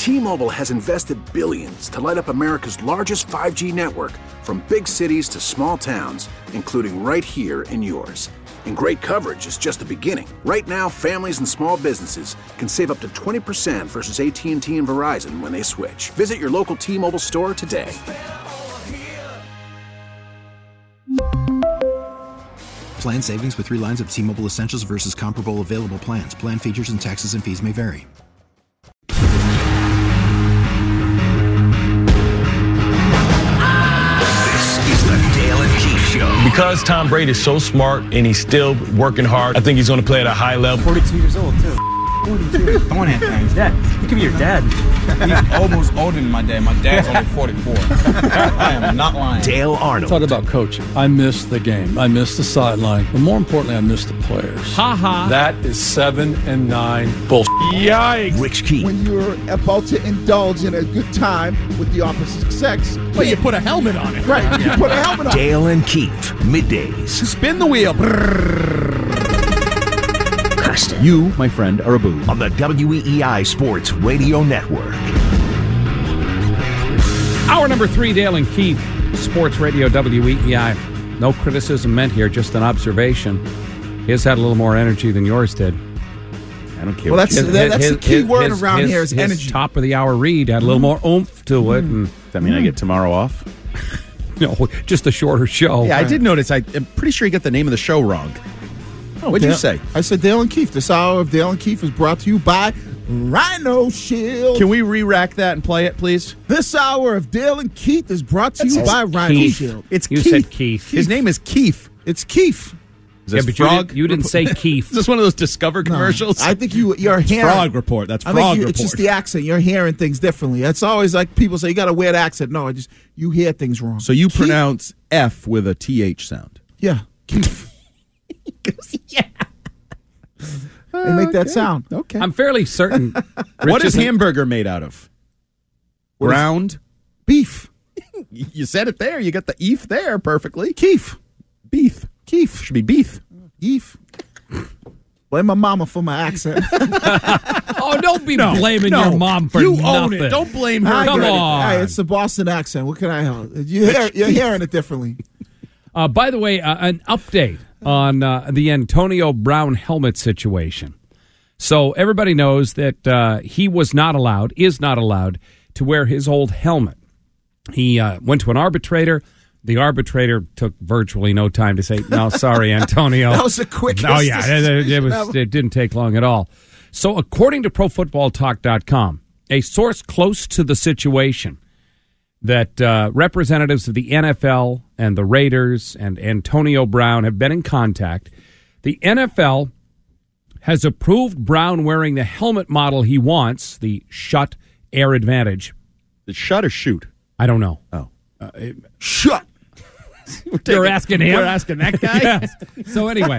T-Mobile has invested billions to light up America's largest 5G network, from big cities to small towns, including right here in yours. And great coverage is just the beginning. Right now, families and small businesses can save up to 20% versus AT&T and Verizon when they switch. Visit your local T-Mobile store today. Plan savings with 3 lines of T-Mobile Essentials versus comparable available plans. Plan features and taxes and fees may vary. This is the Dale and Keith Show. Because Tom Brady is so smart and he's still working hard, I think he's going to play at a high level. 42 years old, too. 42. Don't have things. Dad. He could be your dad. He's almost older than my dad. My dad's only 44. I am not lying. Dale Arnold. Talk about coaching. I miss the game. I miss the sideline. But more importantly, I miss the players. Ha ha. That is 7 and 9 bullshit. Yikes. Rich Keith. When you're about to indulge in a good time with the opposite sex. Well, you put a helmet on it. Right. You put a helmet on. Dale and Keith. Middays. Spin the wheel. You, my friend, are a boo. On the WEEI Sports Radio Network. Hour number 3, Dale and Keith, Sports Radio WEEI. No criticism meant here, just an observation. His had a little more energy than yours did. I don't care. Well, that's the key word around here is energy. His top of the hour read had a little more oomph to it. And, Does that mean I get tomorrow off? no, just a shorter show. Yeah, I did notice. I'm pretty sure you got the name of the show wrong. What'd you say? I said Dale and Keith. This hour of Dale and Keith is brought to you by Rhino Shield. Can we re-rack that and play it, please? This hour of Dale and Keith is brought to you by Rhino Keith. Shield. It's You Keith. said Keith. His name is Keith. It's Keith. Is this but Frog? you didn't say Keith. Is this one of those Discover commercials? I think you're hearing. Frog Report. That's Frog Report. It's just the accent. You're hearing things differently. It's always like people say you got a weird accent. No, you hear things wrong. So you Keith? pronounce F with a TH sound. Yeah, Keith. Yeah. They make that sound. Okay. I'm fairly certain. What is isn't- hamburger made out of? Ground Beef. You said it there. You got the eef there perfectly. Keith. Beef. Keith. Should be beef. Keith. Blame my mama for my accent. Oh, don't be blaming your mom for you nothing. own it. Don't blame her. Come for it. on. Hey, it's the Boston accent. What can I help? You're hearing it differently. By the way, an update on the Antonio Brown helmet situation. So everybody knows that he is not allowed to wear his old helmet. He went to an arbitrator. The arbitrator took virtually no time to say, no, sorry, Antonio. That was the quickest. Oh, yeah, it didn't take long at all. So according to ProFootballTalk.com, a source close to the situation, that representatives of the NFL and the Raiders and Antonio Brown have been in contact. The NFL has approved Brown wearing the helmet model he wants, the Shut Air Advantage. The shut or shoot? I don't know. Oh. Shut. You're asking him? We're asking that guy? Yes. So anyway,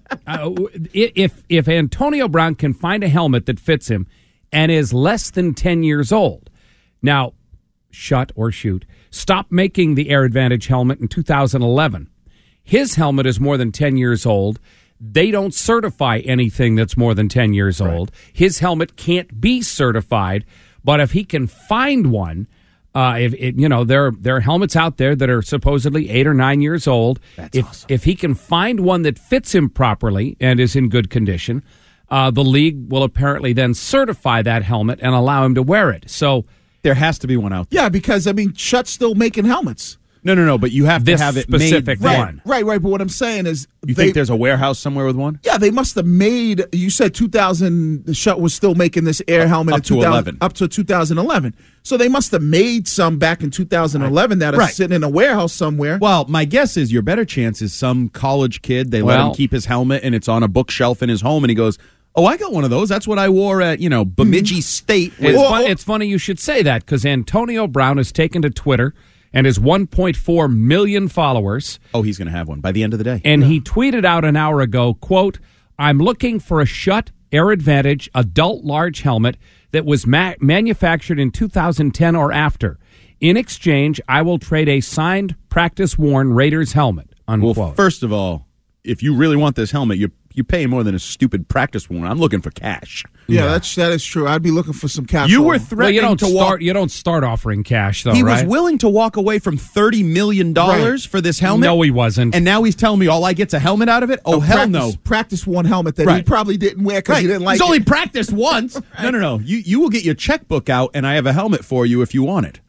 if Antonio Brown can find a helmet that fits him and is less than 10 years old, now, shut or shoot, stopped making the Air Advantage helmet in 2011. His helmet is more than 10 years old. They don't certify anything that's more than 10 years old. His helmet can't be certified, but if he can find one, there are helmets out there that are supposedly 8 or 9 years old. Awesome. If he can find one that fits him properly and is in good condition, the league will apparently then certify that helmet and allow him to wear it. So there has to be one out there. Yeah, because, Shut's still making helmets. No, but you have this to have it specific made. one. Right. But what I'm saying is... You think there's a warehouse somewhere with one? Yeah, they must have made... You said 2000... The Shut was still making this air helmet up to 11. Up to 2011. So they must have made some back in 2011 that are sitting in a warehouse somewhere. Well, my guess is your better chance is some college kid, they let him keep his helmet and it's on a bookshelf in his home and he goes... Oh, I got one of those. That's what I wore at, Bemidji State. It's funny you should say that because Antonio Brown has taken to Twitter and his 1.4 million followers. Oh, he's going to have one by the end of the day. And he tweeted out an hour ago, quote, I'm looking for a Shut Air Advantage adult large helmet that was manufactured in 2010 or after. In exchange, I will trade a signed practice-worn Raiders helmet, unquote. Well, first of all, if you really want this helmet, you're you're paying more than a stupid practice one. I'm looking for cash. Yeah, that is true. I'd be looking for some cash. You were threatening to walk. You don't start offering cash, though, He right? was willing to walk away from $30 million for this helmet. No, he wasn't. And now he's telling me all I get's a helmet out of it? Oh, hell no. Practice one helmet that he probably didn't wear because he didn't like He's it. only practiced once. No. You will get your checkbook out, and I have a helmet for you if you want it.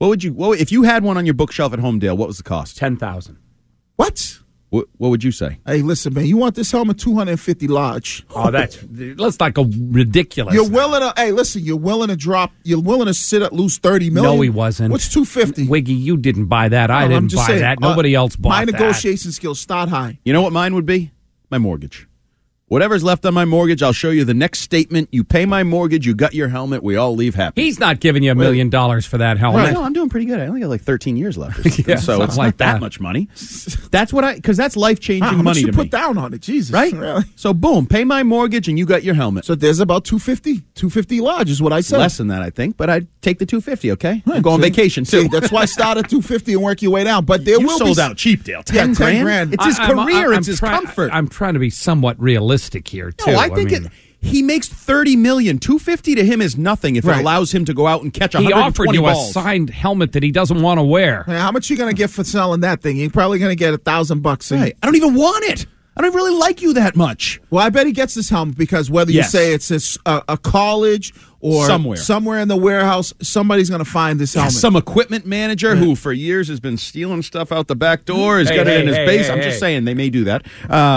If you had one on your bookshelf at home, Dale, what was the cost? $10,000. What? What would you say? Hey, listen, man. You want this helmet? $250 large. Oh, let's not go ridiculous. You're willing to? Hey, listen. You're willing to drop? You're willing to sit at lose $30 million? No, he wasn't. What's $250? Wiggy, you didn't buy that. I didn't buy that. Nobody else bought that. My negotiation skills start high. You know what mine would be? My mortgage. Whatever's left on my mortgage, I'll show you the next statement. You pay my mortgage, you got your helmet, we all leave happy. He's not giving you $1 million for that helmet. Right. No, I'm doing pretty good. I only got like 13 years left or something. Yeah, so it's like not that much money. That's what because that's life-changing money to me. How much you put down on it? Jesus. Right? Really? So boom, pay my mortgage and you got your helmet. So there's about $250 large is what I said. Less than that, I think, but I'd take the $250, okay? I'll go on vacation, too. See, that's why start at $250 and work your way down. But there you will sold be out cheap, Dale. 10 grand. It's his career. It's his comfort. I'm trying to be somewhat realistic here, too. No, I think he makes $30 million. $250 to him is nothing if it allows him to go out and catch 120 balls. He offered you a signed helmet that he doesn't want to wear. How much are you going to get for selling that thing? You're probably going to get $1,000. Right. I don't even want it. I don't really like you that much. Well, I bet he gets this helmet because whether you say it's a college or somewhere in the warehouse, somebody's going to find this helmet. Some equipment manager who for years has been stealing stuff out the back door has got it in his base. I'm just saying they may do that.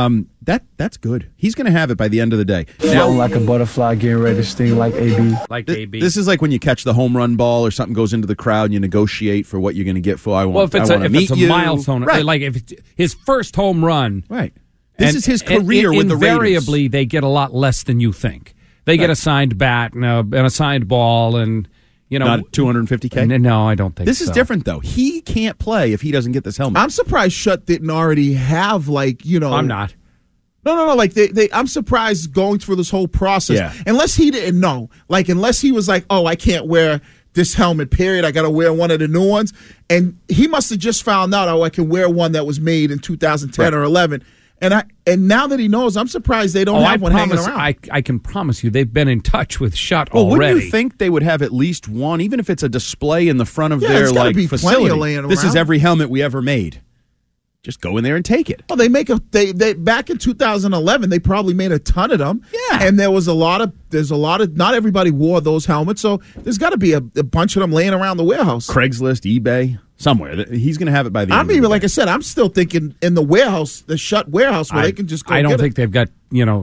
That's good. He's going to have it by the end of the day. Now, like a butterfly getting ready to sting like AB. Like AB. This is like when you catch the home run ball or something goes into the crowd and you negotiate for what you're going to get for. If it's a milestone, right? Like if it's his first home run, right? This is his career with the Raiders. Invariably, they get a lot less than you think. They get a signed bat and a signed ball, and not $250K. No, I don't think this is different though. He can't play if he doesn't get this helmet. I'm surprised Schutt didn't already have I'm not. No. Like I'm surprised going through this whole process. Yeah. Unless he didn't know, unless he was like, oh, I can't wear this helmet. Period. I got to wear one of the new ones, and he must have just found out. Oh, I can wear one that was made in 2010 or 11. And now that he knows, I'm surprised they don't have one hanging around. I can promise you they've been in touch with Schutt already. Well, wouldn't you think they would have at least one, even if it's a display in the front of their facility? This is every helmet we ever made. Just go in there and take it. Well, they back in 2011, they probably made a ton of them. Yeah. And there's a lot of, not everybody wore those helmets, so there's got to be a bunch of them laying around the warehouse. Craigslist, eBay. Somewhere. He's going to have it by the end of the day. Like I said, I'm still thinking in the warehouse, the Schutt warehouse, where they can just go I don't get think they've got,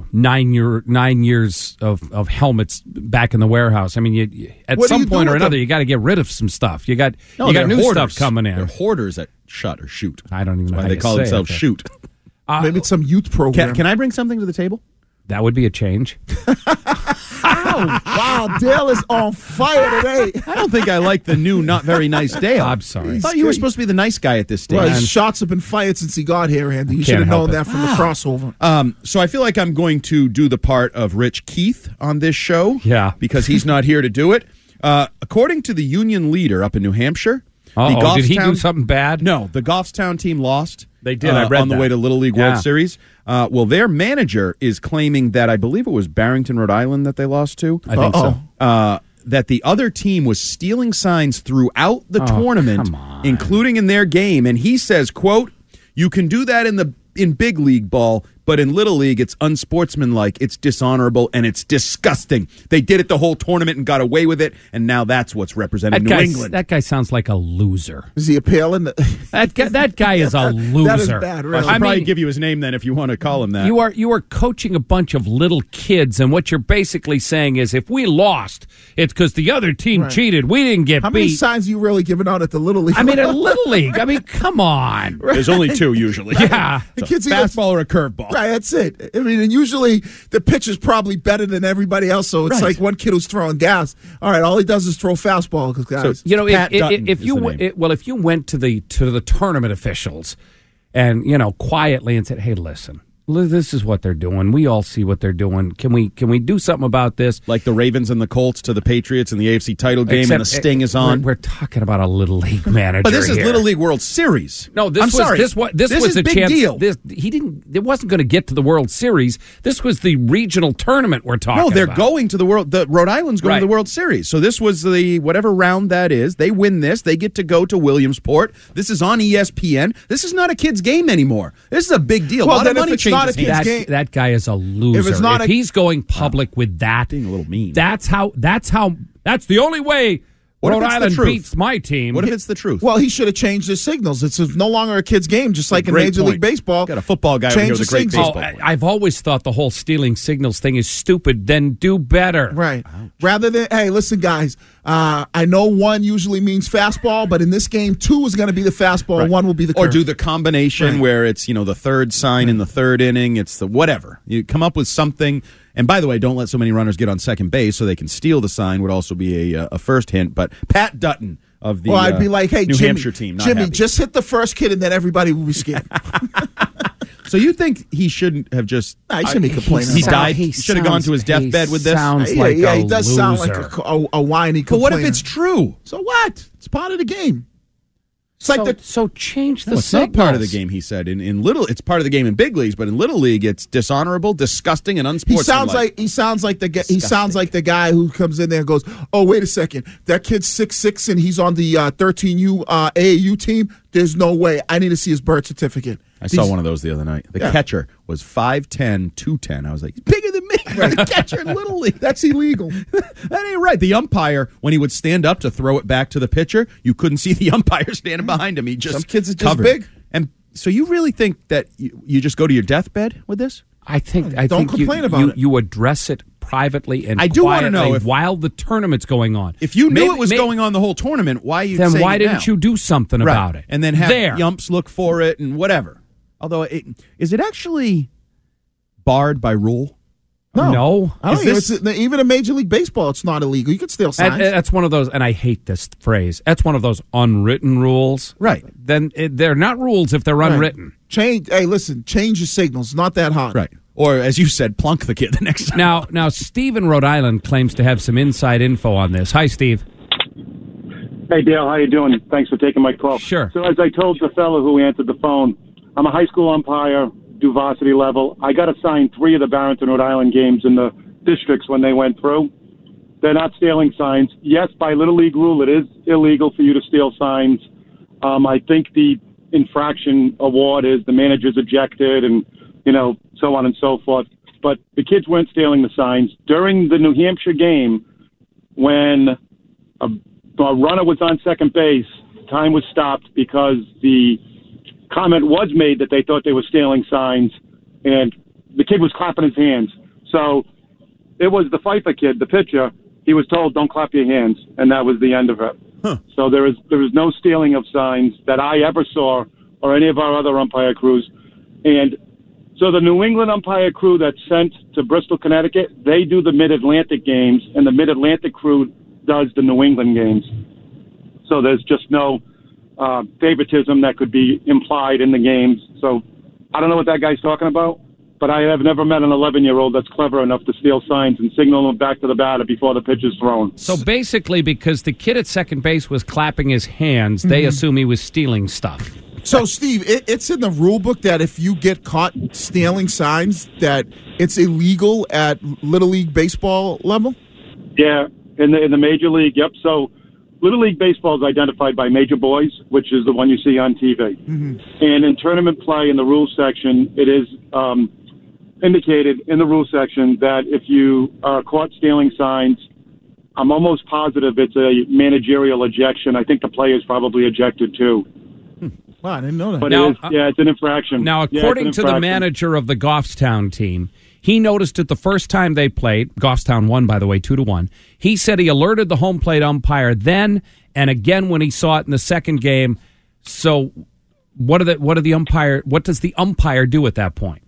9 years of helmets back in the warehouse. I mean, at some point or another, you got to get rid of some stuff. You got new stuff coming in. They're hoarders at Schutt or Shoot. I don't even know how they call themselves Shoot. Maybe it's some youth program. Can I bring something to the table? That would be a change. Wow, Dale is on fire today. I don't think I like the new, not very nice Dale. I'm sorry. I thought you were supposed to be the nice guy at this stage. Well, his shots have been fired since he got here, Andy. You should have known that from the crossover. So I feel like I'm going to do the part of Rich Keith on this show. Yeah. Because he's not here to do it. According to the union leader up in New Hampshire, did he do something bad? No, the Goffstown team lost. They did. I read on the way to Little League World Series. Well, their manager is claiming that I believe it was Barrington, Rhode Island that they lost to. I think so. That the other team was stealing signs throughout the tournament, including in their game. And he says, quote, you can do that in big league ball, but in Little League, it's unsportsmanlike, it's dishonorable, and it's disgusting. They did it the whole tournament and got away with it, and now that's what's representing New England. That guy sounds like a loser. Is he appealing? That guy is a loser. That is bad, really. I should probably give you his name then if you want to call him that. You are coaching a bunch of little kids, and what you're basically saying is if we lost, it's because the other team cheated. We didn't get beat. How many signs are you really giving out at the Little League? I mean, at Little League. I mean, come on. There's only two usually. Yeah. The kids fastball or a curveball. Right, that's it. I mean, and usually the pitcher's probably better than everybody else, so it's like one kid who's throwing gas. All right, all he does is throw fastball. Guys, so, if you went to the tournament officials and quietly and said, "Hey, listen, This is what they're doing. We all see what they're doing. Can we do something about this? Like the Ravens and the Colts to the Patriots in the AFC title game, and the sting is on. We're talking about a Little League manager. But this is here. Little League World Series. No, this was a big chance. Deal. It wasn't going to get to the World Series. This was the regional tournament we're talking about. No, they're going to the World. The Rhode Island's going to the World Series. So this was the whatever round that is. They win this. They get to go to Williamsport. This is on ESPN. This is not a kid's game anymore. This is a big deal. Well, a lot of money changes hands. That guy is a loser. If he's going public with that, being a little mean. That's the only way Rhode Island beats my team. What if it's the truth? Well, he should have changed his signals. It's no longer a kid's game, just like in Major League Baseball. Got a football guy over here with a great baseball player. I've always thought the whole stealing signals thing is stupid. Then do better. Right. Ouch. Rather than, hey, listen, guys, I know 1 usually means fastball, but in this game, 2 is going to be the fastball, and 1 will be the curve. Or do the combination where it's, the third sign in the third inning. It's the whatever. You come up with something. And by the way, don't let so many runners get on second base so they can steal the sign would also be a first hint. But Pat Dutton of the I'd be like, hey, New Hampshire team. Jimmy, just hit the first kid and then everybody will be scared. So you think he shouldn't have just... he shouldn't be complaining. He died? He should have gone to his deathbed with this? He does sound like a whiny complainer. But what if it's true? So what? It's part of the game. So change the signals. It's not part of the game, he said. In little, it's part of the game in big leagues, but in little league, it's dishonorable, disgusting, and unsportsmanlike. He sounds like the guy who comes in there and goes, "Oh, wait a second, that kid's 6'6" and he's on the 13U AAU team. There's no way. I need to see his birth certificate." I saw one of those the other night. The catcher was 5'10", 210. I was like, bigger than me. The catcher in Little League. That's illegal. That ain't right. The umpire, when he would stand up to throw it back to the pitcher, you couldn't see the umpire standing behind him. He just Some kids are just covered. big. And so you really think that you just go to your deathbed with this? I think complain about it. You address it privately and I do want to know while the tournament's going on. If you knew it was going on the whole tournament, why you then saying why it didn't now? you do something about it? And then have Yumps look for it and whatever. Although, is it actually barred by rule? No. I don't think even in Major League Baseball, it's not illegal. You can steal signs. That's one of those, and I hate this phrase, that's one of those unwritten rules. Right. Then they're not rules if they're unwritten. Change your signals. Not that hard. Right. Or, as you said, plunk the kid the next time. Now, Steve in Rhode Island claims to have some inside info on this. Hi, Steve. Hey, Dale. How you doing? Thanks for taking my call. Sure. So, as I told the fellow who answered the phone, I'm a high school umpire, do varsity level. I got assigned 3 of the Barrington, Rhode Island games in the districts when they went through. They're not stealing signs. Yes, by Little League rule, it is illegal for you to steal signs. I think the infraction award is the manager's ejected and, so on and so forth. But the kids weren't stealing the signs. During the New Hampshire game, when a runner was on second base, time was stopped because the comment was made that they thought they were stealing signs, and the kid was clapping his hands. So it was the Pfeiffer kid, the pitcher. He was told, "Don't clap your hands," and that was the end of it. Huh. So there was no stealing of signs that I ever saw, or any of our other umpire crews. And so the New England umpire crew that's sent to Bristol, Connecticut, they do the Mid-Atlantic games, and the Mid-Atlantic crew does the New England games. So there's just no favoritism that could be implied in the games. So I don't know what that guy's talking about, but I have never met an 11-year-old that's clever enough to steal signs and signal them back to the batter before the pitch is thrown. So basically, because the kid at second base was clapping his hands, they assume he was stealing stuff. So, Steve, it's in the rule book that if you get caught stealing signs, that it's illegal at Little League Baseball level? Yeah, in the Major League, yep. So Little League Baseball is identified by Major Boys, which is the one you see on TV. Mm-hmm. And in tournament play in the rules section, it is indicated in the rules section that if you are caught stealing signs, I'm almost positive it's a managerial ejection. I think the player is probably ejected too. Wow, I didn't know that. But it's an infraction. Now, according to the manager of the Goffstown team, he noticed it the first time they played. Goffstown won, by the way, 2-1. He said he alerted the home plate umpire then and again when he saw it in the second game. So, what does the umpire do at that point?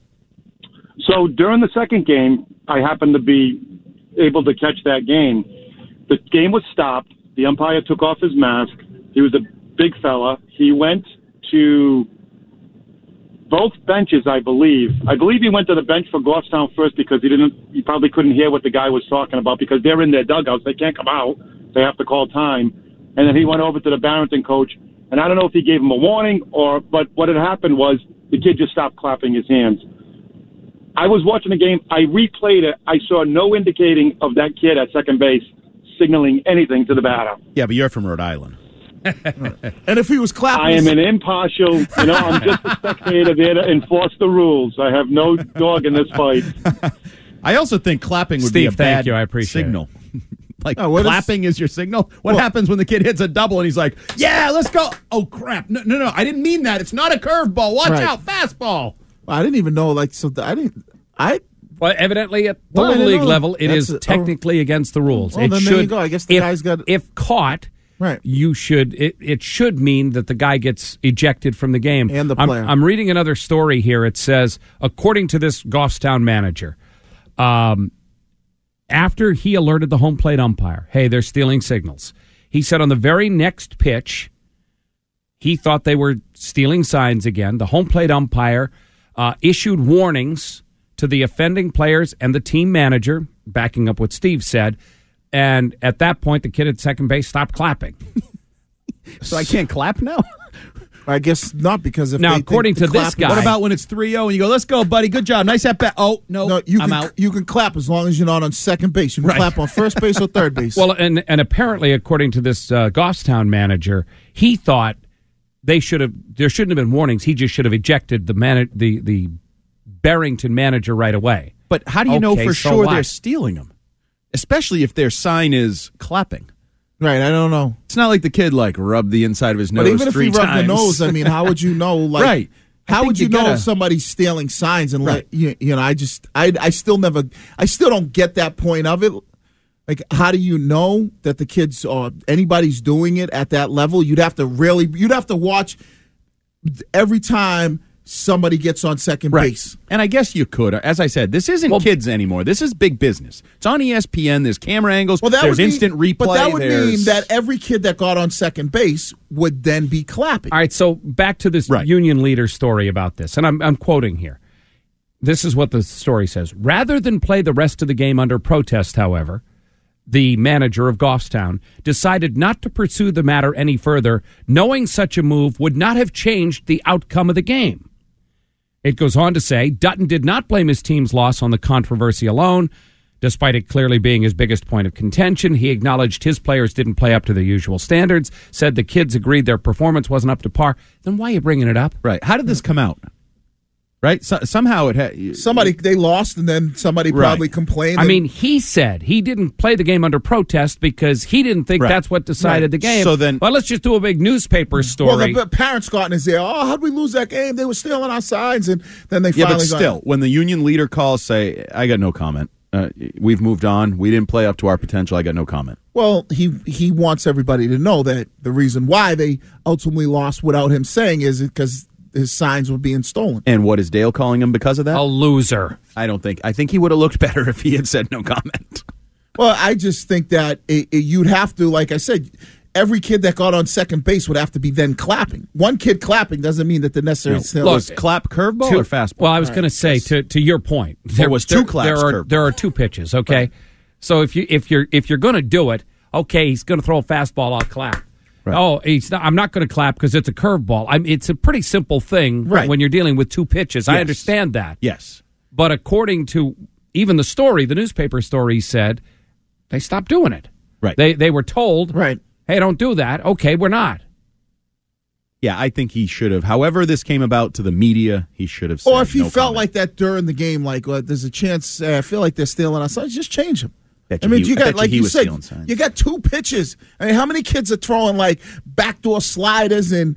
So during the second game, I happened to be able to catch that game. The game was stopped. The umpire took off his mask. He was a big fella. He went to both benches, I believe he went to the bench for Goffstown first because he probably couldn't hear what the guy was talking about because they're in their dugouts. They can't come out. They have to call time. And then he went over to the Barrington coach. And I don't know if he gave him a warning but what had happened was the kid just stopped clapping his hands. I was watching the game. I replayed it. I saw no indicating of that kid at second base signaling anything to the batter. Yeah, but you're from Rhode Island. And if he was clapping... I am an impartial, I'm just a spectator there to enforce the rules. I have no dog in this fight. I also think clapping would Steve, be a bad I appreciate signal. Like, clapping is your signal? What happens when the kid hits a double and he's like, yeah, let's go. Oh, crap. No, I didn't mean that. It's not a curveball. Watch out, fastball. I didn't even know, Well, evidently at the Little League level, it is technically against the rules. Well, then there you go. I guess the guy's got... If caught... Right. It should mean that the guy gets ejected from the game. And the player. I'm reading another story here. It says, according to this Goffstown manager, after he alerted the home plate umpire, hey, they're stealing signals, he said on the very next pitch, he thought they were stealing signs again. The home plate umpire issued warnings to the offending players and the team manager, backing up what Steve said. And at that point, the kid at second base stopped clapping. So I can't clap now? I guess not, because according to this guy... What about when it's 3-0 and you go, let's go, buddy, good job, nice at bat. Oh, no, I'm out. You can clap as long as you're not on second base. You can clap on first base or third base. Well, and apparently, according to this Goffstown manager, he thought there shouldn't have been warnings. He just should have ejected the Barrington manager right away. But how do you know for sure they're stealing them? Especially if their sign is clapping. Right, I don't know. It's not like the kid rubbed the inside of his nose 3 times. But even if he rubbed the nose, I mean, how would you know? Right. How would you know if somebody's stealing signs? And I still don't get that point of it. Like, how do you know that the kids or anybody's doing it at that level? You'd have to watch every time somebody gets on second base. And I guess you could. As I said, this isn't kids anymore. This is big business. It's on ESPN. There's camera angles. There's instant replay. But that would mean that every kid that got on second base would then be clapping. All right, so back to this union leader story about this. And I'm quoting here. This is what the story says. Rather than play the rest of the game under protest, however, the manager of Goffstown decided not to pursue the matter any further, knowing such a move would not have changed the outcome of the game. It goes on to say, Dutton did not blame his team's loss on the controversy alone. Despite it clearly being his biggest point of contention, he acknowledged his players didn't play up to their usual standards, said the kids agreed their performance wasn't up to par. Then why are you bringing it up? Right. How did this come out? Right? Somehow it had... They lost, and then somebody probably complained. I mean, he said he didn't play the game under protest because he didn't think that's what decided the game. So then... Well, let's just do a big newspaper story. Well, the parents got in his ear. Oh, how'd we lose that game? They were stealing our signs, and then they finally but still, when the union leader calls, say, I got no comment. We've moved on. We didn't play up to our potential. I got no comment. Well, he wants everybody to know that the reason why they ultimately lost without him saying is because his signs were being stolen. And what is Dale calling him because of that? A loser. I think he would have looked better if he had said no comment. Well, I just think that you'd have to, like I said, every kid that got on second base would have to be then clapping. One kid clapping doesn't mean that the necessary... Was clap curveball or fastball? Well, I was going to say, to your point, there was two claps. There are two pitches, okay? Right. So if you're going to do it, okay, he's going to throw a fastball, I'll clap. Right. Oh, I'm not going to clap because it's a curveball. It's a pretty simple thing when you're dealing with two pitches. Yes. I understand that. Yes. But according to even the story, the newspaper story said they stopped doing it. Right. They were told, hey, don't do that. Okay, we're not. Yeah, I think he should have. However this came about to the media, he should have said or if he no felt comment. like that during the game, like there's a chance, I feel like they're stealing our signs, just change him. You got two pitches. I mean, how many kids are throwing like backdoor sliders and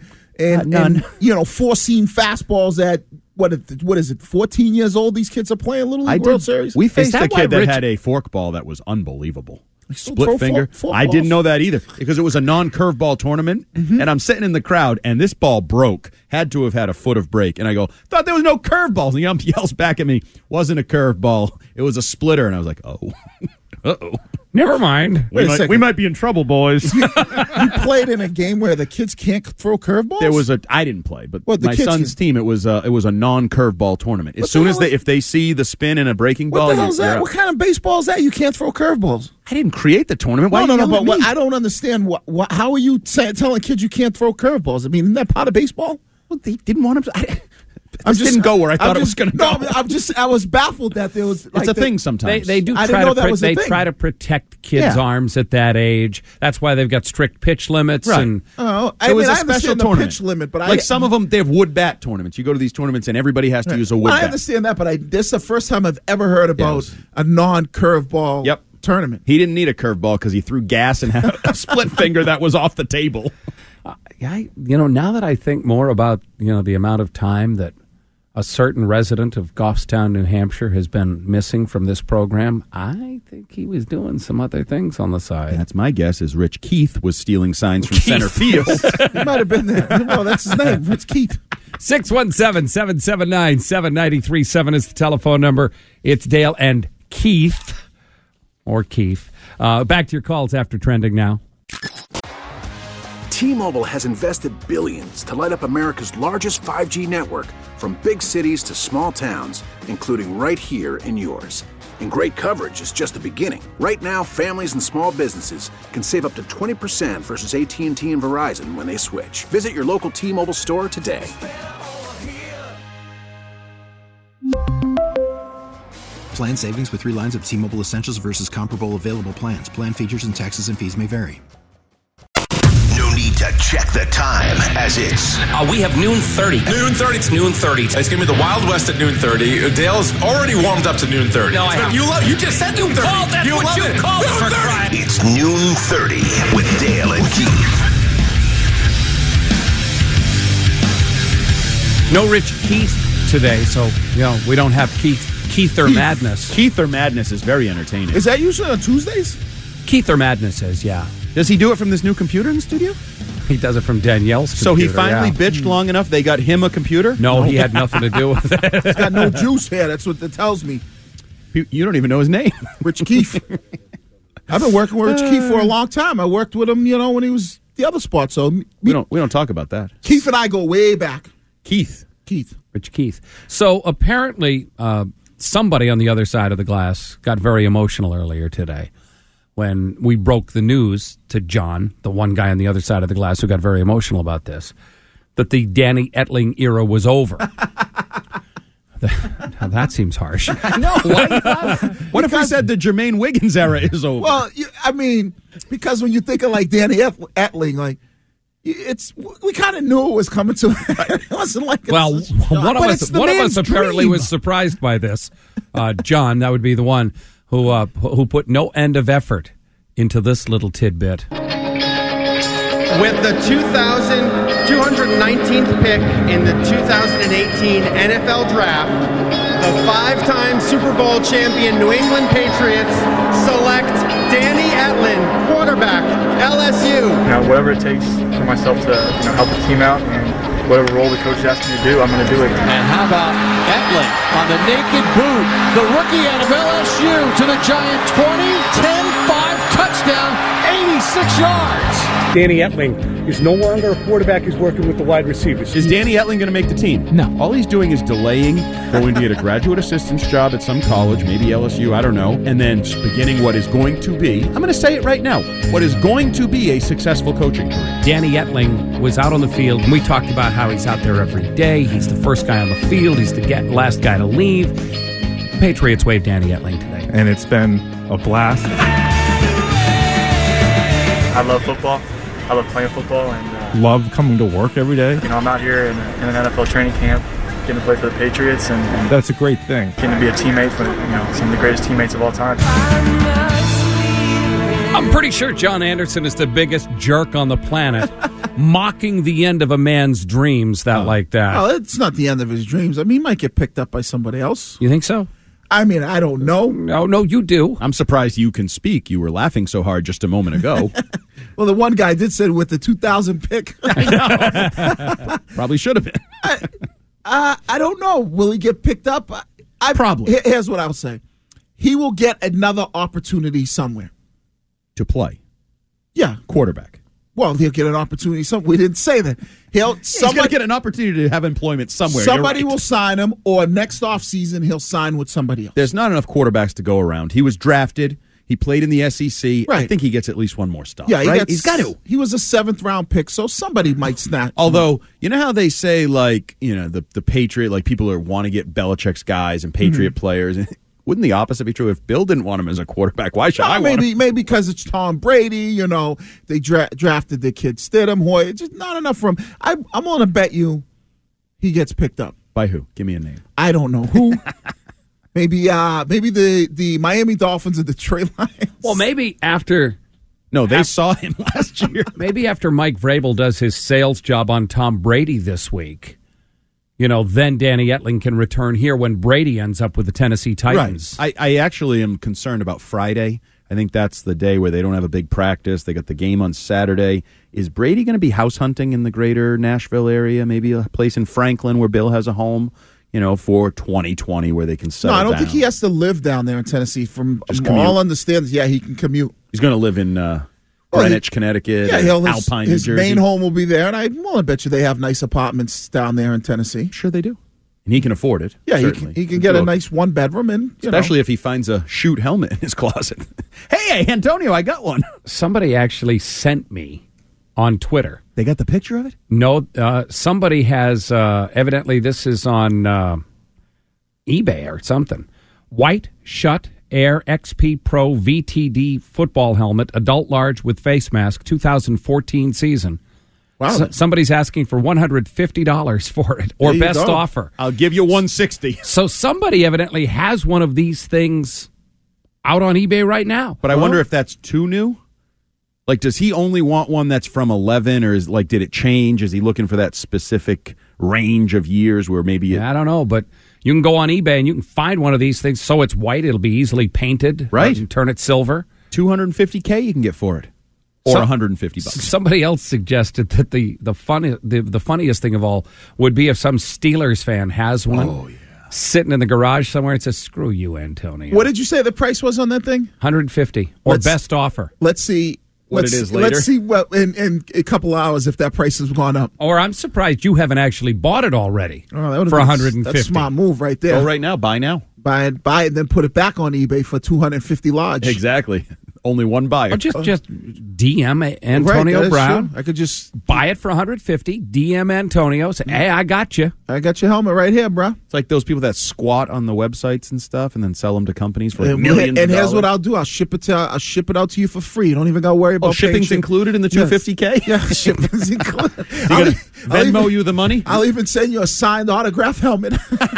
four-seam fastballs at what is it? 14 years old. These kids are playing Little League World Series. We faced a kid that had a forkball that was unbelievable. Split finger. I didn't know that either because it was a non-curveball tournament, and I'm sitting in the crowd, and this ball broke. Had to have had a foot of break, and I go, thought there was no curveballs. And the ump yells back at me, wasn't a curveball. It was a splitter, and I was like, oh. Uh-oh. Never mind. We might be in trouble, boys. You You played in a game where the kids can't throw curveballs? I didn't play, but What, the my kids son's team, it was a non-curveball tournament. As soon as if they see the spin in a breaking ball, What the hell is that? you're What out. kind of baseball is that? You can't throw curveballs. I didn't create the tournament. Why No, are you but yelling at me? I don't understand. How are you telling kids you can't throw curveballs? I mean, isn't that part of baseball? Well, they didn't want him to. Didn't go where I thought it was going to go. No, I was baffled that there was. It's a thing sometimes. They do I try didn't know to that was a they thing. try to protect kids' arms at that age. That's why they've got strict pitch limits. Right. And I was mean, a I special understand the tournament. pitch limit, but like some of them, they have wood bat tournaments. You go to these tournaments and everybody has to use a wood I bat. understand that, but this is the first time I've ever heard about a non-curveball tournament. He didn't need a curveball because he threw gas and had a split finger that was off the table. Now that I think more about the amount of time that a certain resident of Goffstown, New Hampshire, has been missing from this program, I think he was doing some other things on the side. That's my guess. Is Rich Keith was stealing signs from center field. He might have been there. Well, that's his name, Rich Keith. 617-779-7937 is the telephone number. It's Dale and Keith, or Keith. Back to your calls after Trending Now. T-Mobile has invested billions to light up America's largest 5G network, from big cities to small towns, including right here in yours. And great coverage is just the beginning. Right now, families and small businesses can save up to 20% versus AT&T and Verizon when they switch. Visit your local T-Mobile store today. Plan savings with 3 lines of T-Mobile Essentials versus comparable available plans. Plan features and taxes and fees may vary. No need to check the time, as it's we have noon 30. Noon 30. It's noon 30. It's going to be the Wild West at noon 30. Dale's already warmed up to noon 30. No, I haven't. You just said noon 30. That's you what you called it for crying. It's noon 30 with Dale and Keith. No Rich Keith today, so we don't have Keith or Madness. Keith or Madness is very entertaining. Is that usually on Tuesdays? Keith or Madness is, yeah. Does he do it from this new computer in the studio? He does it from Danielle's computer. So he finally bitched long enough they got him a computer? No, he had nothing to do with it. He's got no juice here. That's what that tells me. You don't even know his name. Rich Keith. I've been working with Rich Keith for a long time. I worked with him, when he was the other spot. So we don't talk about that. Keith and I go way back. Keith. Rich Keith. So apparently somebody on the other side of the glass got very emotional earlier today when we broke the news to John, the one guy on the other side of the glass who got very emotional about this, that the Danny Etling era was over. Now that seems harsh. I know. What if we said the Jermaine Wiggins era is over? Well, because when you think of like Danny Etling, we kind of knew it was coming to. It wasn't like one of us apparently was surprised by this. John, that would be the one who put no end of effort into this little tidbit. With the 2,219th pick in the 2018 NFL Draft, the 5-time Super Bowl champion New England Patriots select Danny Etling, quarterback, LSU. Whatever it takes for myself to help the team out, and whatever role the coach asks me to do, I'm going to do it. And how about Etling on the naked boot, the rookie out of LSU to the Giant 20-10-5 touchdown, 86 yards. Danny Etling is no longer a quarterback. He's working with the wide receivers. Is Danny Etling going to make the team? No. All he's doing is delaying going to get a graduate assistant's job at some college, maybe LSU, I don't know, and then beginning what is going to be, I'm going to say it right now, what is going to be a successful coaching career. Danny Etling was out on the field, and we talked about how he's out there every day. He's the first guy on the field. He's the last guy to leave. The Patriots waived Danny Etling today. And it's been a blast. I love football. I love playing football and love coming to work every day. I'm out here in an NFL training camp, getting to play for the Patriots, and that's a great thing. Getting to be a teammate for some of the greatest teammates of all time. I'm pretty sure John Anderson is the biggest jerk on the planet, mocking the end of a man's dreams like that. Oh, it's not the end of his dreams. He might get picked up by somebody else. You think so? I don't know. No, you do. I'm surprised you can speak. You were laughing so hard just a moment ago. Well, the one guy did say with the 2000 pick. I know. Probably should have been. I don't know. Will he get picked up? Probably. Here's what I'll say. He will get another opportunity somewhere. To play. Yeah. Quarterback. Well, he'll get an opportunity. We didn't say that. He's going to get an opportunity to have employment somewhere. Somebody will sign him, or next offseason he'll sign with somebody else. There's not enough quarterbacks to go around. He was drafted. He played in the SEC. Right. I think he gets at least one more stop. Yeah, right? He's got to. He was a 7th-round pick, so somebody might snap. Although, you know how they say, like, you know, the Patriot, like people want to get Belichick's guys and Patriot players. Wouldn't the opposite be true? If Bill didn't want him as a quarterback, why should I want him? Maybe because it's Tom Brady, you know, they drafted the kid Stidham, Hoyer. Just not enough for him. I'm going to bet you he gets picked up. By who? Give me a name. I don't know who. maybe the Miami Dolphins and the Detroit Lions. Well, maybe after... No, they saw him last year. Maybe after Mike Vrabel does his sales job on Tom Brady this week, you know, then Danny Etling can return here when Brady ends up with the Tennessee Titans. Right. I actually am concerned about Friday. I think that's the day where they don't have a big practice. They got the game on Saturday. Is Brady going to be house hunting in the greater Nashville area? Maybe a place in Franklin where Bill has a home, you know, for 2020 where they can settle down? No, I don't think he has to live down there in Tennessee. From all understands, yeah, he can commute. He's going to live in Greenwich, Connecticut, Alpine, his New Jersey. main home will be there, and I bet you they have nice apartments down there in Tennessee. Sure they do. And he can afford it. Yeah, he can get a nice 1-bedroom. And especially if he finds a shoot helmet in his closet. Hey, Antonio, I got one. Somebody actually sent me on Twitter. They got the picture of it? No, somebody has, evidently this is on eBay or something. White Shut Air XP Pro VTD football helmet, adult large with face mask, 2014 season. Wow. Somebody's asking for $150 for it, or best offer. I'll give you $160. So somebody evidently has one of these things out on eBay right now. But I wonder if that's too new. Like, does he only want one that's from 11, or is did it change? Is he looking for that specific range of years where maybe I don't know, but you can go on eBay and you can find one of these things so it's white. It'll be easily painted. Right. You can turn it silver. $250K you can get for it. Or $150. Somebody else suggested that the funniest thing of all would be if some Steelers fan has one sitting in the garage somewhere and says, "Screw you, Antonio." What did you say the price was on that thing? $150 or best offer. Let's see what it is later. Let's see what in a couple hours if that price has gone up. Or I'm surprised you haven't actually bought it already for $150. That's a smart move right there. Go right now. Buy now. Buy it, then put it back on eBay for $250 large. Exactly. Only one buyer. Or just DM Antonio Brown. True. I could just buy it for $150. DM Antonio. Say, hey, I got you. I got your helmet right here, bro. It's like those people that squat on the websites and stuff, and then sell them to companies for millions. And here's what I'll do: I'll ship it out to you for free. You don't even got to worry about shipping's included in the $250K. Yeah, shipping's included. You gonna Venmo you the money? I'll even send you a signed autograph helmet.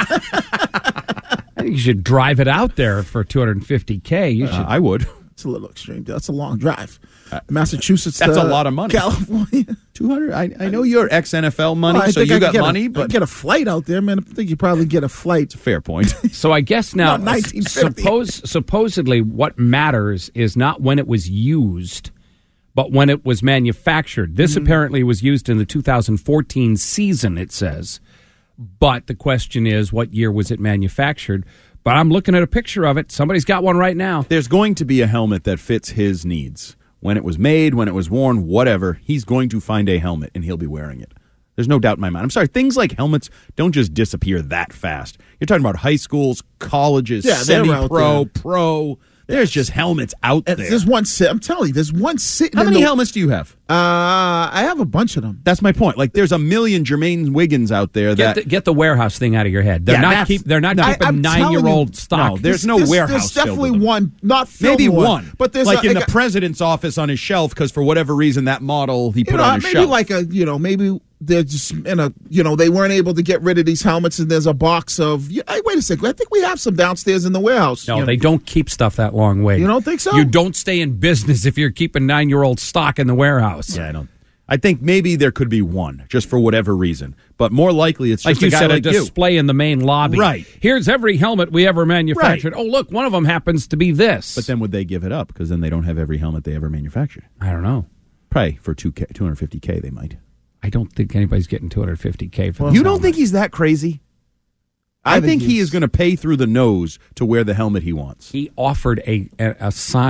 I think you should drive it out there for $250K. You should. I would. It's a little extreme. That's a long drive. Massachusetts. That's a lot of money. California. 200. I know you're ex-NFL money, so you got money, but get a flight out there, man. I think you probably get a flight. It's a fair point. So I guess now, supposedly, what matters is not when it was used, but when it was manufactured. This apparently was used in the 2014 season. It says, but the question is, what year was it manufactured? But I'm looking at a picture of it. Somebody's got one right now. There's going to be a helmet that fits his needs. When it was made, when it was worn, whatever, he's going to find a helmet, and he'll be wearing it. There's no doubt in my mind. I'm sorry, things like helmets don't just disappear that fast. You're talking about high schools, colleges, semi-pro, pro. There's just helmets out there. There's one I'm telling you, there's one sitting. How many helmets do you have? I have a bunch of them. That's my point. Like, there's a million Jermaine Wiggins out there. Get the warehouse thing out of your head. They're not keeping 9-year-old stock. No, there's no warehouse. There's definitely one, not maybe one, but there's like in the president's office on his shelf because for whatever reason that model he put on his maybe shelf. Maybe they're just in a, they weren't able to get rid of these helmets, and there's a box of. Wait a second, I think we have some downstairs in the warehouse. No, they don't keep stuff that long, Wade. You don't think so? You don't stay in business if you're keeping 9-year-old stock in the warehouse. Yeah, I don't. I think maybe there could be one, just for whatever reason. But more likely it's just like you said, a display in the main lobby. Right. Here's every helmet we ever manufactured. Right. Oh, look, one of them happens to be this. But then would they give it up? Because then they don't have every helmet they ever manufactured. I don't know. Probably for $250K they might. I don't think anybody's getting $250K for this. You don't think he's that crazy? I think he is going to pay through the nose to wear the helmet he wants. He offered a signed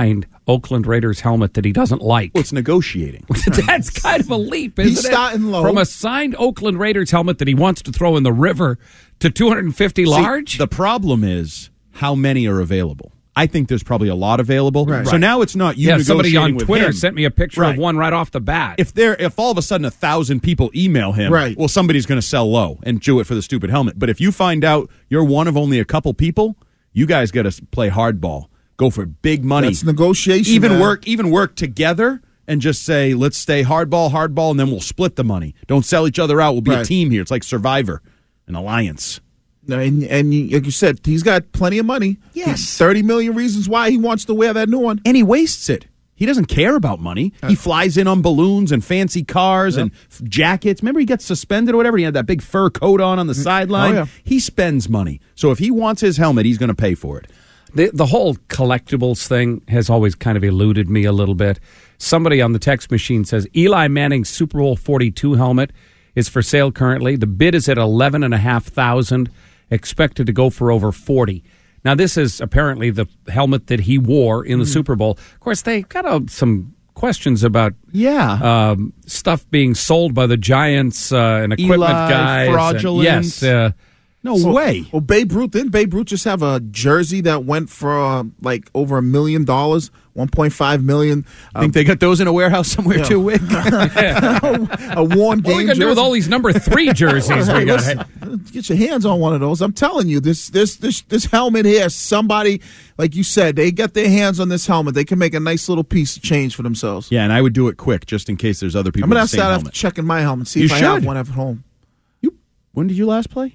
Oakland Raiders helmet that he doesn't like. Well, it's negotiating. That's kind of a leap, isn't He's it? starting low. From a signed Oakland Raiders helmet that he wants to throw in the river to 250 large? The problem is how many are available. I think there's probably a lot available. Right. So now it's not you somebody on with Twitter him. sent me a picture of one right off the bat. If all of a sudden 1,000 people email him, well, somebody's going to sell low and do it for the stupid helmet. But if you find out you're one of only a couple people, you guys got to play hardball. Go for big money. That's negotiation. Even work together and just say, let's stay hardball, and then we'll split the money. Don't sell each other out. We'll be a team here. It's like Survivor, an alliance. And like you said, he's got plenty of money. Yes. 30 million reasons why he wants to wear that new one. And he wastes it. He doesn't care about money. He flies in on balloons and fancy cars and jackets. Remember he gets suspended or whatever? He had that big fur coat on the sideline. Oh, yeah. He spends money. So if he wants his helmet, he's going to pay for it. The whole collectibles thing has always kind of eluded me a little bit. Somebody on the text machine says Eli Manning's Super Bowl 42 helmet is for sale currently. The bid is at $11,500, expected to go for over $40,000. Now, this is apparently the helmet that he wore in the Super Bowl. Of course, they got some questions about stuff being sold by the Giants and equipment Eli, guys. Fraudulent. No way. Well, Babe Ruth, didn't Babe Ruth just have a jersey that went for like over $1 million, $1.5 million? I think they got those in a warehouse somewhere too, Wick. A worn game What are we going to do with all these number 3 jerseys we got? Get your hands on one of those. I'm telling you, this helmet here, somebody, like you said, they get their hands on this helmet. They can make a nice little piece of change for themselves. Yeah, and I would do it quick just in case there's other people I'm going with to the same start helmet. checking my helmet, see You if I should. have one at home. When did you last play?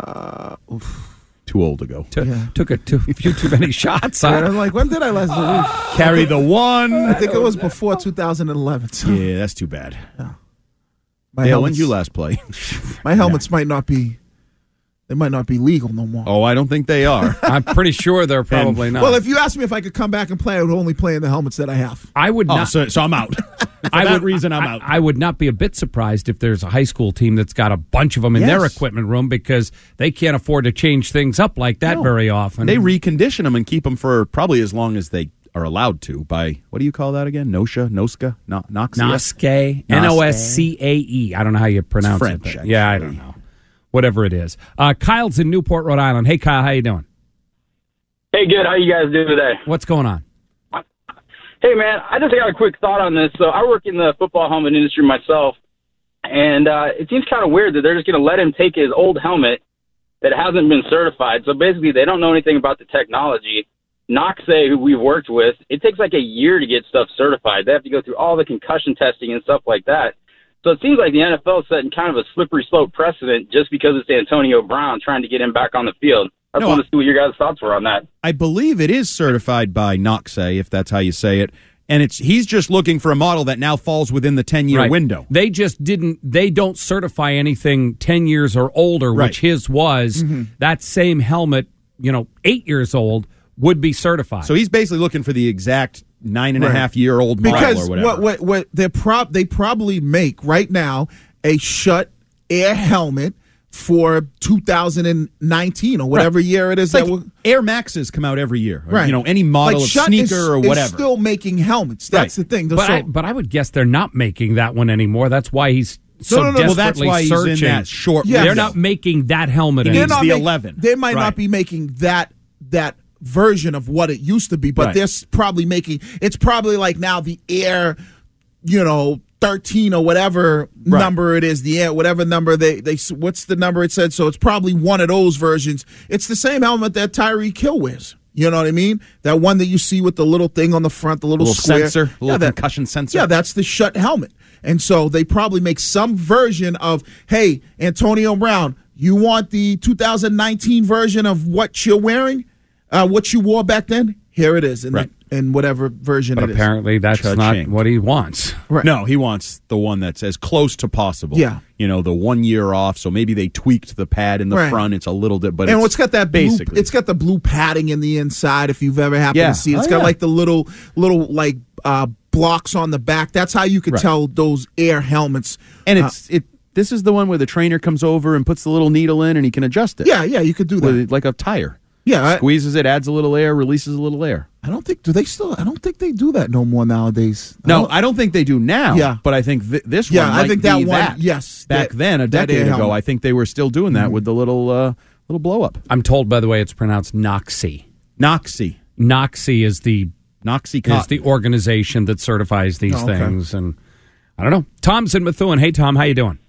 Too old ago. Took a few too many shots. And I'm like, when did I last carry the one? I think it was before 2011. So. Yeah, that's too bad. Yeah. Dale, when did you last play? My helmets might not be legal no more. Oh, I don't think they are. I'm pretty sure they're probably not. Well, if you asked me if I could come back and play, I would only play in the helmets that I have. I would not. So I'm out. For that reason, I'm out. I would not be a bit surprised if there's a high school team that's got a bunch of them in their equipment room because they can't afford to change things up like that very often. They recondition them and keep them for probably as long as they are allowed to by, what do you call that again? Nokscae? Noscae. Noscae. I don't know how you pronounce French, it. actually. Yeah, I don't know. Whatever it is. Kyle's in Newport, Rhode Island. Hey, Kyle, how you doing? Hey, good. How you guys doing today? What's going on? Hey, man, I just got a quick thought on this. So I work in the football helmet industry myself, and it seems kind of weird that they're just going to let him take his old helmet that hasn't been certified. So basically, they don't know anything about the technology. Noxay, who we've worked with, it takes like a year to get stuff certified. They have to go through all the concussion testing and stuff like that. So it seems like the NFL is setting kind of a slippery slope precedent just because it's Antonio Brown trying to get him back on the field. I just wanted to see what your guys' thoughts were on that. I believe it is certified by Noxay, if that's how you say it. And he's just looking for a model that now falls within the 10-year window. They just they don't certify anything 10 years or older, which his was. That same helmet, 8 years old, would be certified. So he's basically looking for the exact 9.5-year-old model or whatever. Because what they probably make right now a Schutt Air helmet for 2019 or whatever year it is. It's like Air Maxes come out every year. Right. Any model like of Schutt sneaker or whatever. Is still making helmets. That's the thing. But I would guess they're not making that one anymore. That's why he's so desperately well, that's why he's searching. in that short They're not making that helmet He anymore. needs the 11. They might not be making that version of what it used to be, but they're probably making, it's probably like now the Air, 13 or whatever number it is, the Air, whatever number they what's the number it said? So it's probably one of those versions. It's the same helmet that Tyreek Hill wears. You know what I mean? That one that you see with the little thing on the front, the little square. sensor, concussion sensor. Yeah, that's the Schutt helmet. And so they probably make some version of, hey, Antonio Brown, you want the 2019 version of what you're wearing? What you wore back then? Here it is. In whatever version But it is. apparently that's not what he wants. Right. No, he wants the one that's as close to possible. Yeah. The 1 year off, so maybe they tweaked the pad in the front. It's a little bit, but it's got that blue, basically. it's got the blue padding in the inside if you've ever happened to see it. It's got like the little like blocks on the back. That's how you could tell those Air helmets. And this is the one where the trainer comes over and puts the little needle in and he can adjust it. Yeah, you could do that. Like a tire. Yeah, squeezes it, adds a little air, releases a little air. I don't think they do that no more nowadays. I don't think they do now. Yeah. But I think this one. Yeah, might I think be that one. that. Yes, back then, a decade ago, helmet. I think they were still doing that with the little blow up. I'm told, by the way, it's pronounced Noxie. Noxie. Noxie is the organization that certifies these things, and I don't know. Tom's in Methuen. Hey, Tom, how you doing?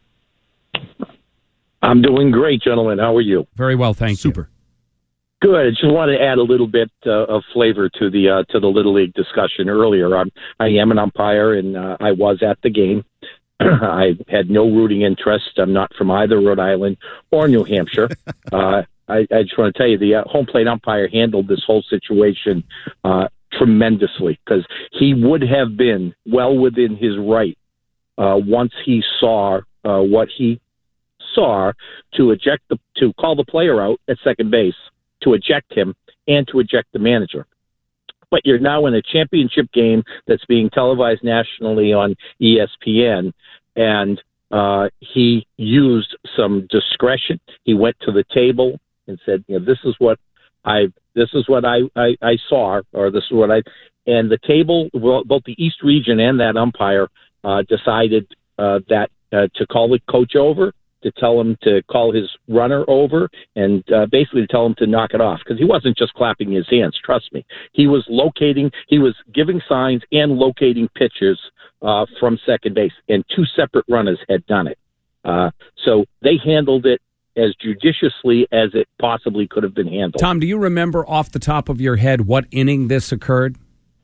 I'm doing great, gentlemen. How are you? Very well, thank you. Super. Good. I just wanted to add a little bit of flavor to the Little League discussion earlier. I am an umpire, and I was at the game. I had no rooting interest. I'm not from either Rhode Island or New Hampshire. I just want to tell you, the home plate umpire handled this whole situation tremendously, because he would have been well within his right once he saw what he saw to call the player out at second base, to eject him, and to eject the manager. But you're now in a championship game that's being televised nationally on ESPN, and he used some discretion. He went to the table and said, this is what I saw, or this is what and the table, both the East region and that umpire decided that to call the coach over, to tell him to call his runner over, and basically to tell him to knock it off, because he wasn't just clapping his hands, trust me. He was giving signs and locating pitchers from second base, and two separate runners had done it. So they handled it as judiciously as it possibly could have been handled. Tom, do you remember off the top of your head what inning this occurred?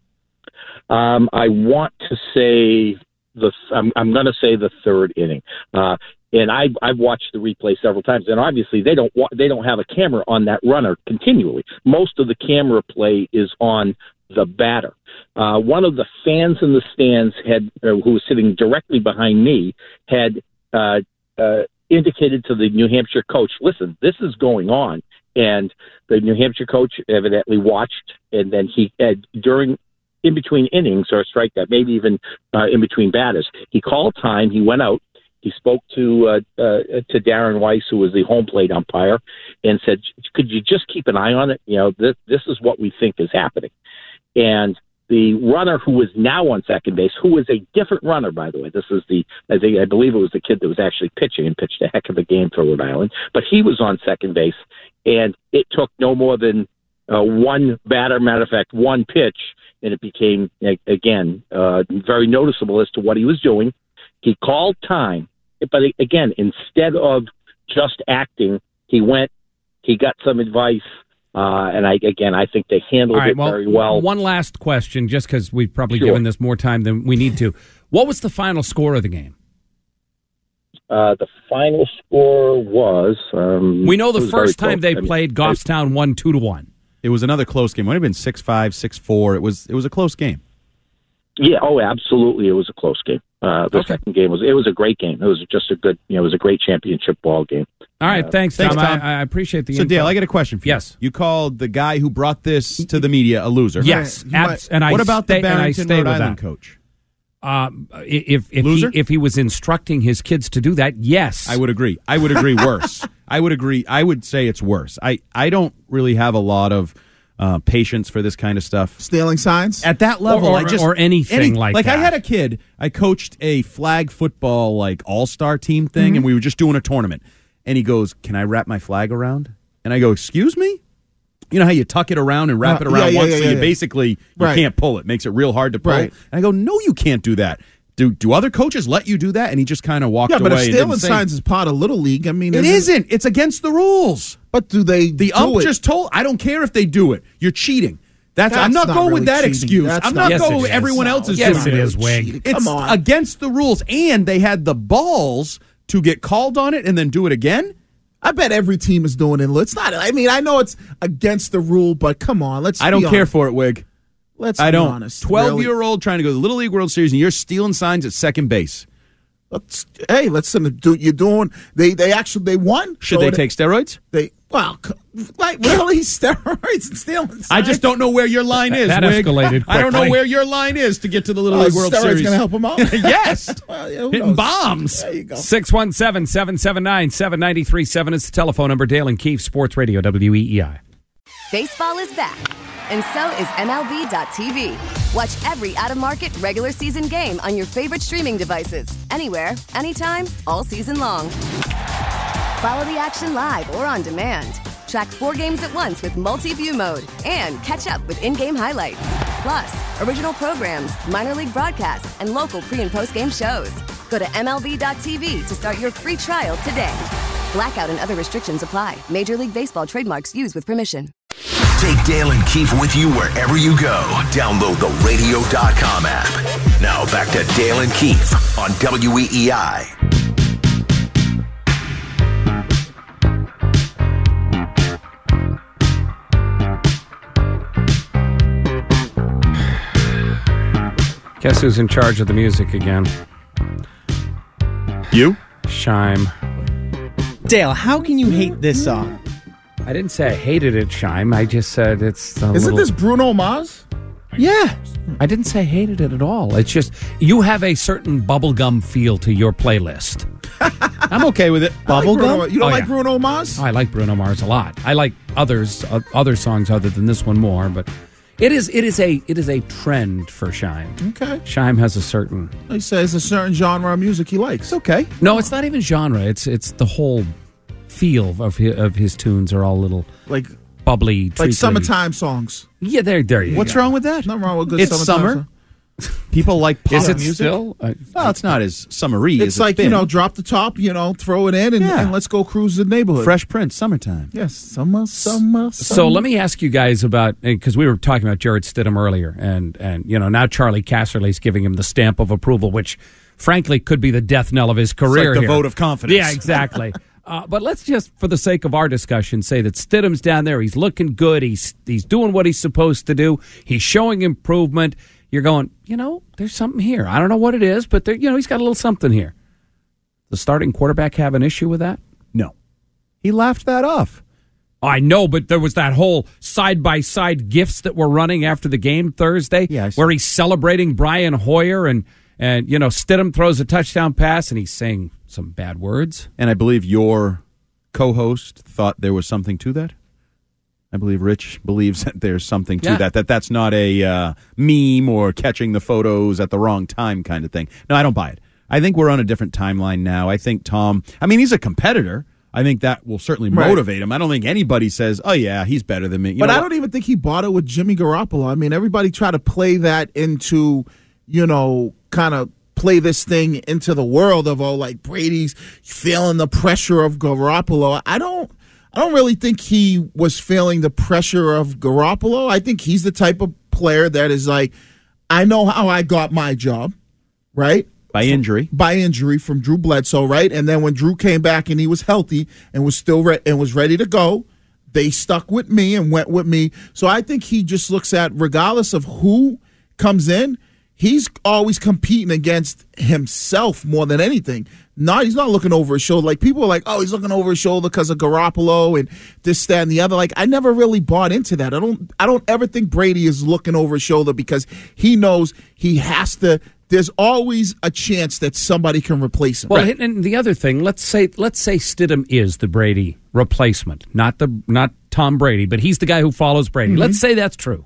I want to say I'm going to say the third inning. And I've watched the replay several times, and obviously they don't have a camera on that runner continually. Most of the camera play is on the batter. One of the fans in the stands who was sitting directly behind me had indicated to the New Hampshire coach, "Listen, this is going on." And the New Hampshire coach evidently watched, and then he in between innings or strikeout, maybe even in between batters, he called time. He went out. He spoke to Darren Weiss, who was the home plate umpire, and said, "Could you just keep an eye on it? This is what we think is happening." And the runner who was now on second base, who was a different runner, by the way, this is I believe it was the kid that was actually pitching and pitched a heck of a game for Rhode Island, but he was on second base, and it took no more than one batter, matter of fact, one pitch, and it became, again, very noticeable as to what he was doing. He called time, but again, instead of just acting, he got some advice, and I think they handled it very well. One last question, just because we've probably given this more time than we need to. What was the final score of the game? The final score was... we know the first time they played, Goffstown won 2-1. It was another close game. It might have been 6-5, 6-4. It was a close game. Yeah, absolutely. It was a close game. The second game was a great game. It was just it was a great championship ball game. All right, thanks, Tom. I appreciate the info. So, Dale, I got a question for you. Yes. You called the guy who brought this to the media a loser. Yes. What about the Barrington, Rhode Island coach? If he was instructing his kids to do that, yes. I would agree. Worse. I would agree. I would say it's worse. I don't really have a lot of patience for this kind of stuff. Stealing signs? At that level, or anything like that. I had a kid, I coached a flag football all-star team thing, and we were just doing a tournament. And he goes, "Can I wrap my flag around?" And I go, "Excuse me?" You know how you tuck it around and wrap it around once, so you basically can't pull it. Makes it real hard to pull. Right. And I go, "No, you can't do that. Do other coaches let you do that?" And he just kind of walked away. Yeah, but if stealing signs is part of Little League, I mean... It isn't. It's against the rules. But do they The ump just told... I don't care if they do it. You're cheating. I'm not going with that excuse. I'm not going with everyone else's. Yes, it is, Wig. It's against the rules. And they had the balls to get called on it and then do it again? I bet every team is doing it. It's not... I mean, I know it's against the rule, but come on, I don't care for it, Wig. Let's be honest. 12-year-old trying to go to the Little League World Series, and you're stealing signs at second base. Listen, you're doing. They won. Should they take steroids? Really steroids and stealing signs? I just don't know where your line is. That Wig. escalated quickly. I don't know where your line is to get to the Little League World Series. Steroids going to help them out? Yes. Hitting bombs. There you go. 617-779-7937 is the telephone number. Dale and Keefe, Sports Radio, WEEI. Baseball is back, and so is MLB.tv. Watch every out-of-market, regular season game on your favorite streaming devices, anywhere, anytime, all season long. Follow the action live or on demand. Track 4 games at once with multi-view mode and catch up with in-game highlights. Plus, original programs, minor league broadcasts, and local pre- and post-game shows. Go to MLB.tv to start your free trial today. Blackout and other restrictions apply. Major League Baseball trademarks used with permission. Take Dale and Keefe with you wherever you go. Download the radio.com app. Now back to Dale and Keefe on WEEI. Guess who's in charge of the music again? You? Shime. Dale, how can you hate this song? I didn't say I hated it, Shime. I just said it's a Isn't this Bruno Mars? Yeah. I didn't say I hated it at all. It's just you have a certain bubblegum feel to your playlist. I'm okay with it. Bubblegum? You don't like Bruno Mars? Oh, I like Bruno Mars a lot. I like other songs other than this one more, but it is a trend for Shime. Okay. Shime has a certain. He says a certain genre of music he likes. Okay. No, it's not even genre. It's the whole feel of his tunes are all little like bubbly, like summertime songs. Yeah, there you go. What's wrong with that? Nothing wrong with good it's summer. Song. People like pop Is it music. Still? Well, it's not as summery. It's as like, been. drop the top, throw it in and let's go cruise the neighborhood. Fresh Prince, summertime. Yes, summer. So let me ask you guys about, because we were talking about Jarrett Stidham earlier, and now Charlie Casserly's giving him the stamp of approval, which frankly could be the death knell of his career. It's like the here. vote of confidence. Yeah, exactly. But let's just, for the sake of our discussion, say that Stidham's down there. He's looking good. He's doing what he's supposed to do. He's showing improvement. You're going, there's something here. I don't know what it is, but there, he's got a little something here. The starting quarterback have an issue with that? No. He laughed that off. I know, but there was that whole side-by-side gifts that were running after the game Thursday where he's celebrating Brian Hoyer and Stidham throws a touchdown pass and he's saying some bad words. And I believe your co-host thought there was something to that. I believe Rich believes that there's something to that that's not a meme or catching the photos at the wrong time kind of thing. No, I don't buy it. I think we're on a different timeline now. I think Tom, he's a competitor. I think that will certainly motivate him. I don't think anybody says, oh, yeah, he's better than me. But I don't even think he bought it with Jimmy Garoppolo. Everybody tried to play that into, kind of play this thing into the world of, Brady's feeling the pressure of Garoppolo. I don't really think he was feeling the pressure of Garoppolo. I think he's the type of player that is like, I know how I got my job, right? By injury from Drew Bledsoe, right? And then when Drew came back and he was healthy and was still and was ready to go, they stuck with me and went with me. So I think he just looks at, regardless of who comes in, he's always competing against himself more than anything. He's not looking over his shoulder. Like, people are like, oh, he's looking over his shoulder because of Garoppolo and this, that, and the other. Like, I never really bought into that. I don't ever think Brady is looking over his shoulder because he knows he has to. There's always a chance that somebody can replace him. Well, and the other thing, let's say Stidham is the Brady replacement, not Tom Brady, but he's the guy who follows Brady. Mm-hmm. Let's say that's true.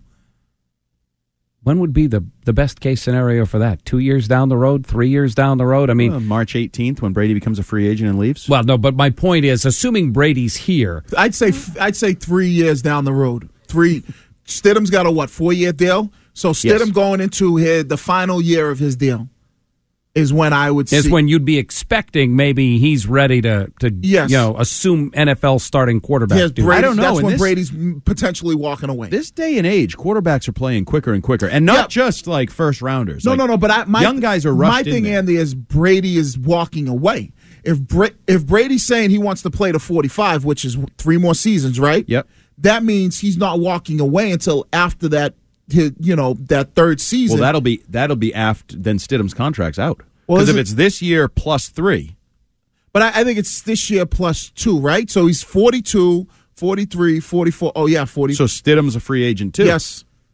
When would be the best case scenario for that? 2 years down the road? 3 years down the road? March 18th when Brady becomes a free agent and leaves. Well, no, but my point is, assuming Brady's here, I'd say 3 years down the road. Stidham's got a 4-year deal? So Stidham going into the final year of his deal is when I would see. Is when you'd be expecting maybe he's ready to assume NFL starting quarterback. I don't know. That's when Brady's potentially walking away. This day and age, quarterbacks are playing quicker and quicker, and not just like first rounders. No. But young guys are rushed. My thing, Andy, is Brady is walking away. If Brady's saying he wants to play to 45, which is 3 more seasons, right? Yep. That means he's not walking away until after that. That third season. Well, that'll be after then Stidham's contract's out. Because if it's this year plus 3. But I think it's this year plus 2, right? So he's 42, 43, 44. Oh, yeah, 40. So Stidham's a free agent, too. Yes.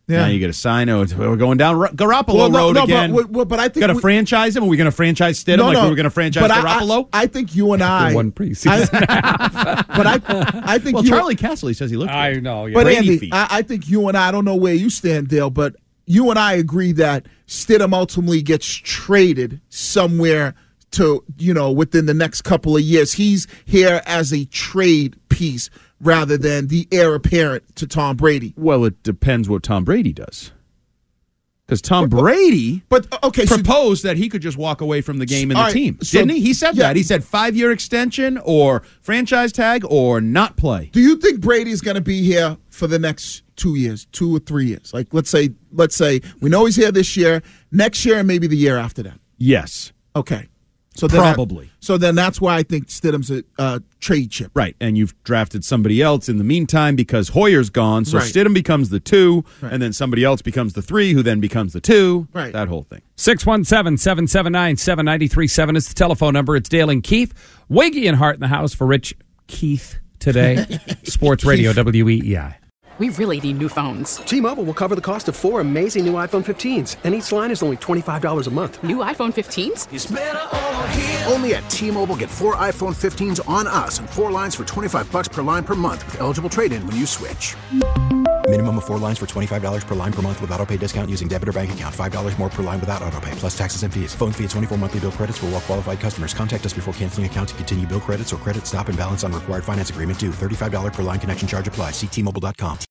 Yeah. Now you got to sign. We're going down Garoppolo road again. But I think got to franchise him. Are we going to franchise Stidham like we were going to franchise Garoppolo? I think you and I one preseason. But I think Charlie Casserly says he looked. I know. Yeah. But Andy, I think you and I don't know where you stand, Dale, but you and I agree that Stidham ultimately gets traded somewhere to, within the next couple of years. He's here as a trade piece rather than the heir apparent to Tom Brady. Well, it depends what Tom Brady does. Because Tom Brady proposed that he could just walk away from the game and the team. Didn't he? He said that. He said 5-year extension or franchise tag or not play. Do you think Brady's going to be here for the next 2 years, 2 or 3 years? Like, let's say we know he's here this year, next year, and maybe the year after that. Yes. Okay. So probably. So then that's why I think Stidham's a trade chip. Right, and you've drafted somebody else in the meantime because Hoyer's gone, so Right. Stidham becomes the 2, Right. and then somebody else becomes the 3, who then becomes the 2. Right. That whole thing. 617-779-7937 is the telephone number. It's Dale and Keith. Wiggy and Hart in the house for Rich Keith today. Sports Radio, WEEI. We really need new phones. T-Mobile will cover the cost of 4 amazing new iPhone 15s, and each line is only $25 a month. New iPhone 15s? Only at T-Mobile, get 4 iPhone 15s on us and 4 lines for $25 per line per month with eligible trade-in when you switch. Minimum of 4 lines for $25 per line per month with autopay discount using debit or bank account. $5 more per line without autopay, plus taxes and fees. Phone fee at 24 monthly bill credits for well-qualified customers. Contact us before canceling account to continue bill credits or credit stop and balance on required finance agreement due. $35 per line connection charge applies. See T-Mobile.com.